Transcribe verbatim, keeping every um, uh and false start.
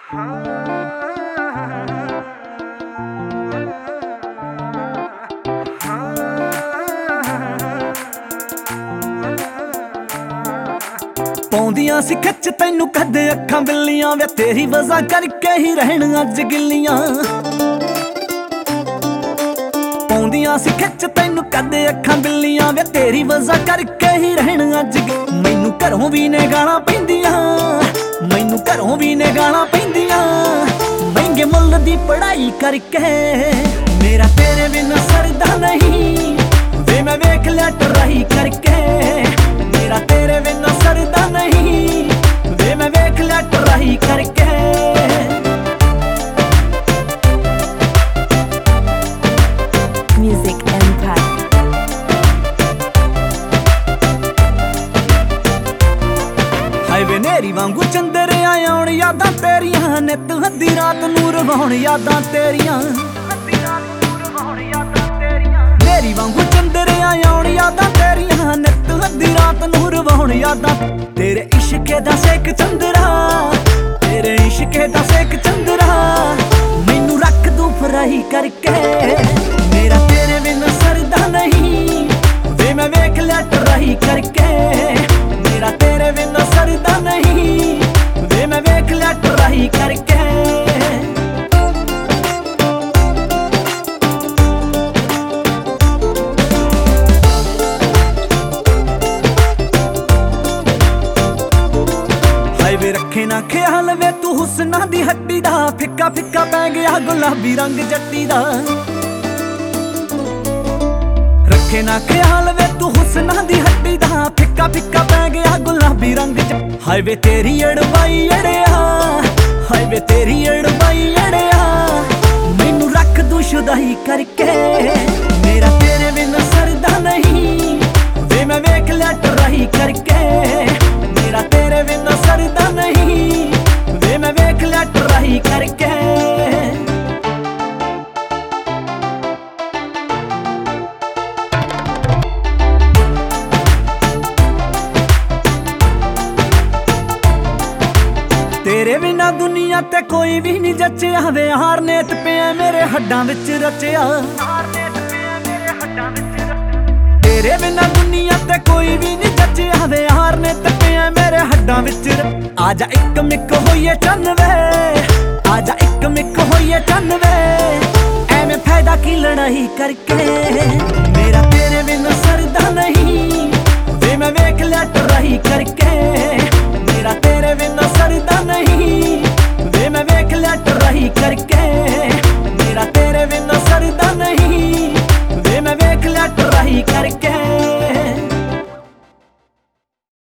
ਪਾਉਂਦੀਆਂ ਸੀ ਖਿੱਚ ਤੈਨੂੰ ਕਦੇ ਅੱਖਾਂ ਬਿੱਲੀਆਂ ਵੇ ਤੇਰੀ ਵਜ੍ਹਾ ਕਰਕੇ ਹੀ ਰਹਿਣ ਅੱਜ ਗਿੱਲੀਆਂ। ਪਾਉਂਦੀਆਂ ਸੀ ਖਿੱਚ ਤੈਨੂੰ ਕਦੇ ਅੱਖਾਂ ਬਿੱਲੀਆਂ ਵੇ ਤੇਰੀ ਵਜ੍ਹਾ ਕਰਕੇ ਹੀ ਰਹਿਣ ਅੱਜ। ਮੈਨੂੰ ਘਰੋਂ ਵੀ ਨੇ ਗਾਲਾਂ ਪੈਂਦੀਆਂ, ਮੈਨੂੰ ਘਰੋਂ ਵੀ ਨੇ ਗਾਲਾਂ ਪੈਂਦੀਆਂ, ਮਹਿੰਗੇ ਮੁੱਲ ਦੀ ਪੜ੍ਹਾਈ ਕਰਕੇ। ਮੇਰਾ ਤੇਰੇ ਬਿਨਾਂ ਸਰਦਾ ਨਹੀਂ ਵੇ ਮੈਂ ਵੇਖ ਲਿਆ ਟਰਾਈ ਕਰਕੇ। ਮੇਰਾ ਤੇਰੇ ਬਿਨਾਂ ਸਰਦਾ ਨਹੀਂ ਵੇ ਮੈਂ ਵੇਖ ਲਿਆ ਟਰਾਈ ਕਰਕੇ। Music Empire. ਹਾਏ ਵੇ ਨੇਰੀ ਵਾਂਗੂ ਚੰਦਰਿਆਂ ਆਉਣ ਯਾਦਾਂ ਤੇਰੀਆਂ, ਨਿੱਤ ਹੱਦੀ ਰਾਤ ਨੂੰ ਰਵਾਉਣ ਯਾਦਾਂ ਤੇਰੀਆਂ। ਨੇਰੀ ਵਾਂਗੂ ਚੰਦਰਿਆਂ ਆਉਣ ਯਾਦਾਂ ਤੇਰੀਆਂ, ਨਿੱਤ ਹੱਦੀ ਰਾਤ ਨੂੰ ਰਵਾਉਣ ਯਾਦਾਂ। ਤੇਰੇ ਇਸ਼ਕੇ ਦਾ ਸੇਕ ਚੰਦਰਾ, ਤੇਰੇ ਇਸ਼ਕੇ ਦਾ ਸੇਕ ਚੰਦਰਾ, ਮੈਨੂੰ ਰੱਖ ਦੂੰ ਫਰਾਈ ਕਰਕੇ। ਮੇਰਾ ਤੇਰੇ ਬਿਨਾਂ ਸਰਦਾ ਨਹੀਂ ਵੇ ਮੈਂ ਵੇਖ ਲਿਆ ਟਰਾਈ ਕਰਕੇ। ਮੇਰਾ ਤੇਰੇ ਬਿਨਾਂ ਸਰਦਾ ਨਹੀਂ ਵੇ ਮੈਂ ਵੇਖ ਲਿਆ ਟਰਾਈ ਕਰਕੇ। ਹਾਏ ਵੇ ਰੱਖੇ ਨਾ ਖਿਆਲ ਵੇ ਤੂੰ ਹੁਸਨਾਂ ਦੀ ਹੱਡੀ ਦਾ, ਫਿੱਕਾ ਫਿੱਕਾ ਪੈ ਗਿਆ ਗੁਲਾਬੀ ਰੰਗ ਜੱਟੀ ਦਾ। ਰੱਖੇ ਨਾ ਖਿਆਲ ਵੇ ਤੂੰ ਹੁਸਨਾਂ ਦੀ ਹੱਡੀ ਦਾ, ਫਿੱਕਾ ਫਿੱਕਾ ਪੈ ਗਿਆ ਗੁਲਾਬੀ ਰੰਗ ਚ। ਹਾਏ ਵੇ ਤੇਰੀ ਅੜਵਾਈ ਅੜਿਆ, ਹਾਏ ਵੇ ਤੇਰੀ ਅੜਵਾਈ ਅੜਿਆ, ਮੈਨੂੰ ਰੱਖ ਦੂੰ ਸ਼ੁਦਾਈ ਕਰਕੇ। ਮੇਰਾ ਤੇਰੇ ਬਿਨਾਂ ਸਰਦਾ ਨਹੀਂ ਵੇ ਮੈਂ ਵੇਖ ਲਿਆ ਟਰਾਈ ਕਰਕੇ। ਮੇਰਾ ਤੇਰੇ ਬਿਨਾਂ ਸਰਦਾ ਨਹੀਂ ਵੇ ਮੈਂ ਵੇਖ ਲਿਆ ਟਰਾਈ ਕਰਕੇ। ਤੇਰੇ ਬਿਨਾਂ ਦੁਨੀਆ ਤੇ ਕੋਈ ਵੀ ਨਹੀਂ ਜੱਚਿਆ ਵੇ, ਹਾਰ ਨੇਤ ਪਿਆ ਮੇਰੇ ਹੱਡਾਂ ਵਿੱਚ ਰਚਿਆ। ਤੇਰੇ ਬਿਨਾਂ ਦੁਨੀਆ ਤੇ ਕੋਈ ਵੀ ਨਹੀਂ ਜੱਚਿਆ ਵੇ, ਹਾਰ ਨੇਤ ਪਿਆ ਮੇਰੇ ਹੱਡਾਂ ਵਿੱਚ। ਆਜਾ ਇੱਕ ਮਿੱਕ ਹੋਈਏ ਚੰਨ ਵੇ, ਆਜਾ ਇੱਕ ਮਿੱਕ ਹੋਈਏ ਚੰਨ ਵੇ, ਐਵੇਂ ਫਾਇਦਾ ਕੀ ਲੜਾਈ ਕਰਕੇ। ਮੇਰਾ ਤੇਰੇ ਬਿਨਾਂ ਸਰਦਾ ਨਹੀਂ ਵੇ ਮੈਂ ਵੇਖ ਲਿਆ ਟਰਾਈ ਕਰਕੇ। ਮੇਰਾ ਤੇਰੇ ਬਿਨਾਂ ਸਰਦਾ ਨਹੀਂ ਵੇ ਮੈਂ ਵੇਖ ਲਿਆ ਟਰਾਈ ਕਰਕੇ।